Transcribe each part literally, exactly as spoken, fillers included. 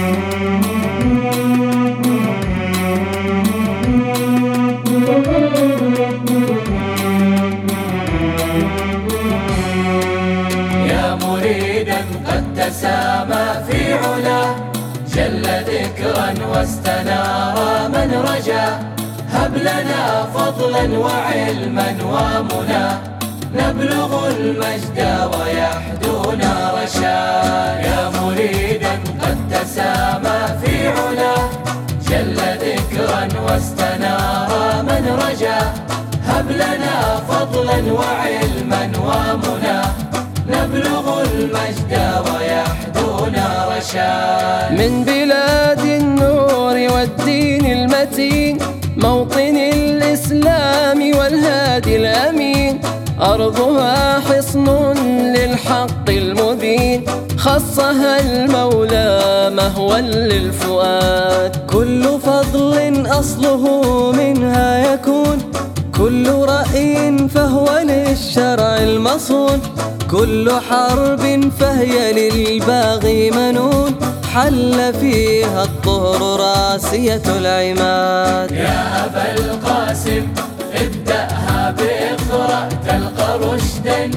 يا مريدا قد تسامى في علاه، جل ذكرا واستنار من رجا. هب لنا فضلا وعلما ومنى، نبلغ المجد ويحدونا رشاد. يا مريدا قد تسامى في علاه، جل ذكرا واستنار من رجا. هب لنا فضلا وعلما ومنى، نبلغ المجد ويحدونا رشاد. من بلاد النور والدين المتين، موطن الإسلام والهادي الأمين. أرضها حصن للحق المبين، خصها المولى مهوى للفؤاد. كل فضل أصله منها يكون، كل رأي فهو للشرع المصون. كل حرب فهي للباغي منون، حل فيها الطهر راسية العماد. يا أبا القاسم ابدأها بإقرأ تلقى رشدا،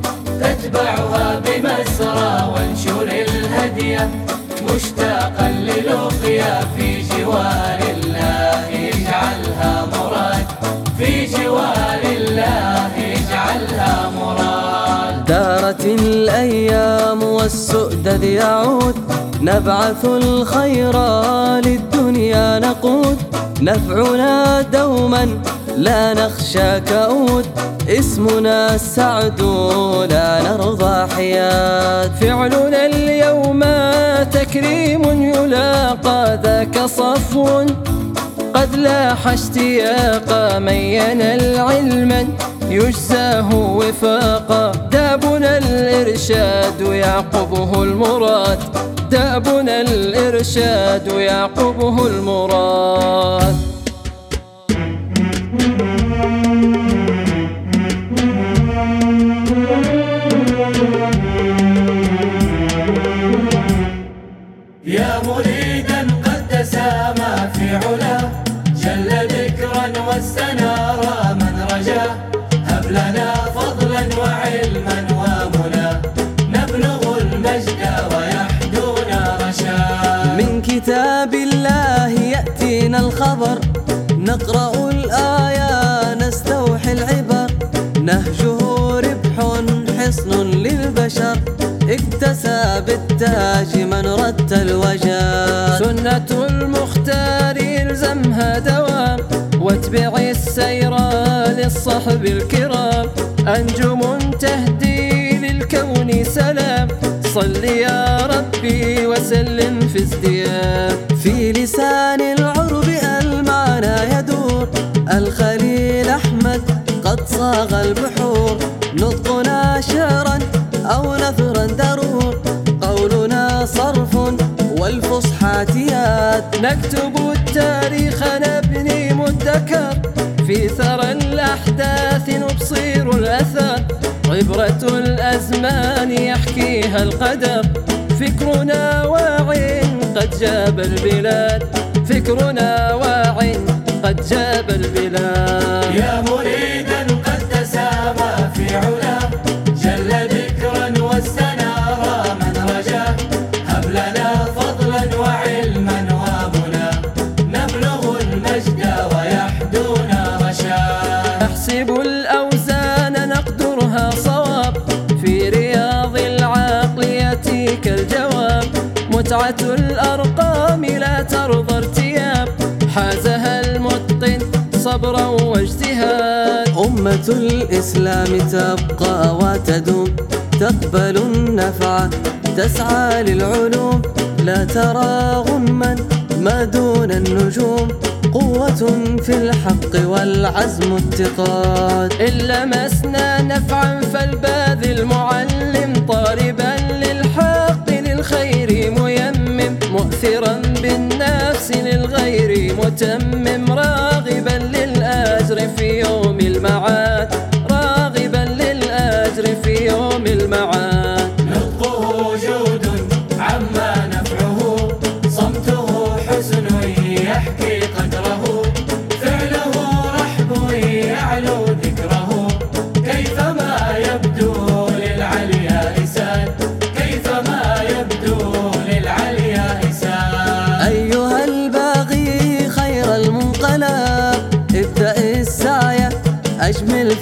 تتبعها بمسرى وانشر الهدي، مشتاقا للقيا في جوار الله اجعلها مراد. في جوار الله اجعلها مراد. دارت الأيام والسؤدد يعود، نبعث الخير للدنيا نقود. نفعنا دوما لا نخشى كؤود، اسمنا السعد لا نرضى حياد. فعلنا اليوم تكريم يلاقى، ذاك صفو قد لاح اشتياقا. من ينل علما يجزاه وفاقا، دابنا الإرشاد يعقبه المراد. دابنا الإرشاد يعقبه المراد. يا مريدا قد تسامى في علاه، جل ذكرا واستنار من رجا. هب لنا فضلا وعلما ومنى، نبلغ المجد ويحدونا رشاد. من كتاب الله يأتينا الخبر، نقرأ الآية نستوحي العبر. نهجه ربح حصن للبشر، اكتسى بالتاج من رد الوجاد. سنة المختار الزمها دوام، واتبع السير للصحب الكرام. أنجم تهدي للكون سلام، صل يا ربي وسلم في ازدياد. في لسان العرب المعنى يدور، الخليل أحمد قد صاغ البحور. نطقنا شعرا أو نثرا درور، قولنا صرف والفصحى تياد. نكتب التاريخ نبني مدكر، في ثرى الأحداث نبصير الأثر. عبرة الأزمان يحكيها القدر، فكرنا واع قد جاب البلاد. فكرنا واع قد جاب البلاد. يا مريدا قد تسامى في علاه، جل ذكرا واستنار من رجا. هب لنا فضلا وعلما ومنى، نبلغ المجد ويحدونا رشاد. نحسب الأوزان نقدرها صواب، في رياض العقل يأتيك الجواب. متعة الأرقام لا ترضى ارتياب، حازها المتقن صبرا واجتهاد. أمة الإسلام تبقى وتدوم، تقبل النفع تسعى للعلوم. لا ترى غما ما دون النجوم، قوة في الحق والعزم اتقاد. إن لمسنا نفعا فالباذل معلم، طالبا للحق للخير ميمم. مؤثرا بالنفس للغير متمم، راغبا للأجر في يوم المعاد. راغبا للأجر في يوم المعاد. نطقه جود عما نفعه، صمت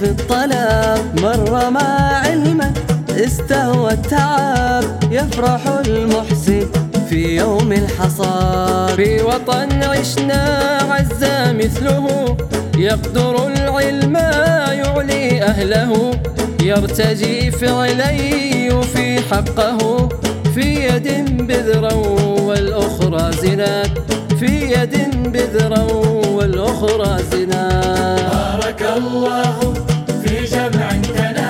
الطلب، من رمى علما استهوى التعب، يفرح المحسن في يوم الحصاد. في وطن عشنا عز مثله، يقدر العلم يعلي أهله، يرتجي فعلا يوفي حقه، في يد بذرا والأخرى زناد، في يد بذرا والأخرى زناد. بارك الله في جمع تنادى